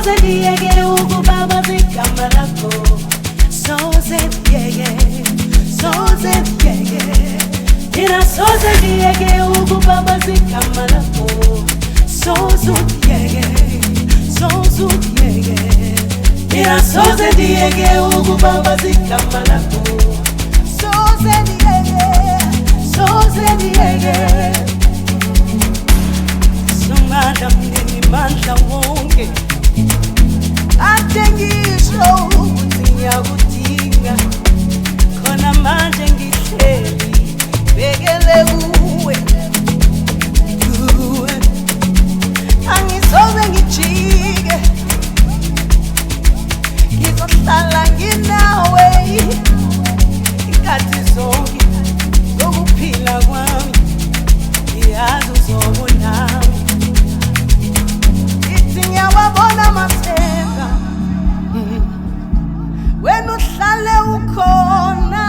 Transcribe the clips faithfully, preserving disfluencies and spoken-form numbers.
soze ndiyeke ukubabazika lakho, soze ndiyeke, soze ndiyeke, mina soze ndiyeke ukubabazika lakho, soze ndiyeke, soze ndiyeke, mina soze ndiyeke ukubabazika lakho, soze ndiyeke, soze ndiyeke. Somanda mnini mandla wonke ade ngisho ukuthi ngiyakudinga khona manje ngihleli bekele kuwe kuwe angisoze ngijike ngizohlala nginawe ikhathi zonke zokuphila kwami ngiyazi uzobona. Ngiyawabona mathemba wena uhlale ukhona,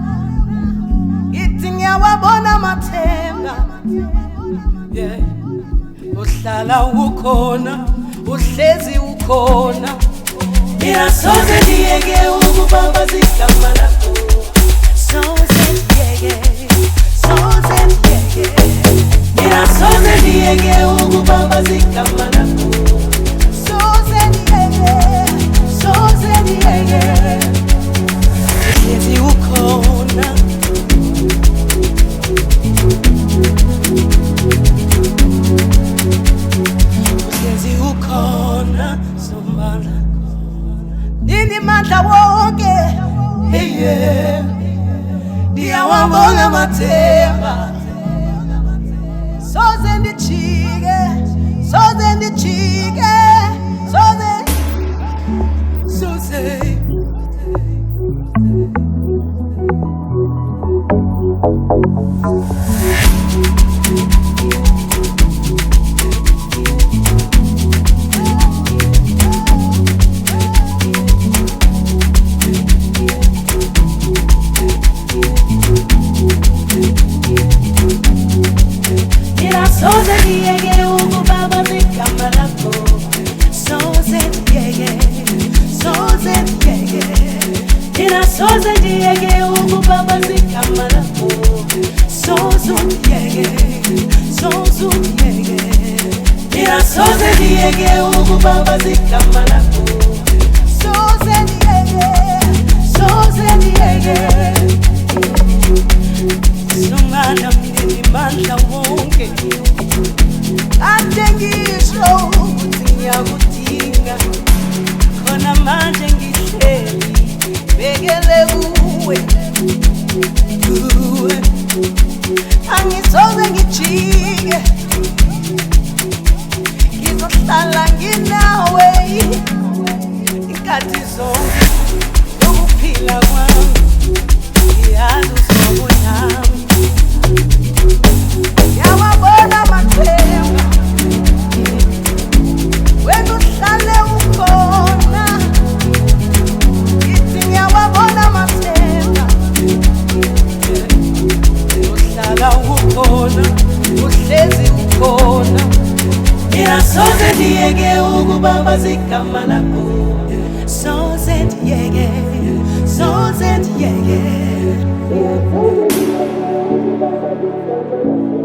ithi ngiyawabona mathemba, yeah, uhlala ukhona, uhlezi ukhona, mina soze ndiyeke ukubabazika lakho, soze ndiyeke, soze ndiyeke, mina soze ndiyeke ukubabazika lakho, soze ndiyeke, soze ndiyeke, uhlezi ukhona, uhlezi ukhona, somandla nini mandla wonke, hey yeah, ndiyawabona mathemba, soze ndijike, soze ndijike, soze, soze. Soze ndiyeke ukubabazika lakho, soze ndiyeke, soze ndiyeke, mina soze ndiyeke ukubabazika lakho, soze ndiyeke, soze ndiyeke, mina soze ndiyeke ukubabazika lakho, soze ndiyeke, soze ndiyeke, somanda mnini mandla wonke ade ngisho ukuthi ngiyakudinga khona manje ngihleli bekele kuwe kuwe angisoze ngijike ngizohlala nginawe ikhathi zonke zokuphila kwami ngiyazi uzobona. Ngiyawabona mathemba wena uhlale ukhona, ithi ngiyawabona mathemba, uhlala ukhona, uhlezi ukhona, mina soze ndiyeke ukubabazika lakho, soze ndiyeke, soze ndiyeke.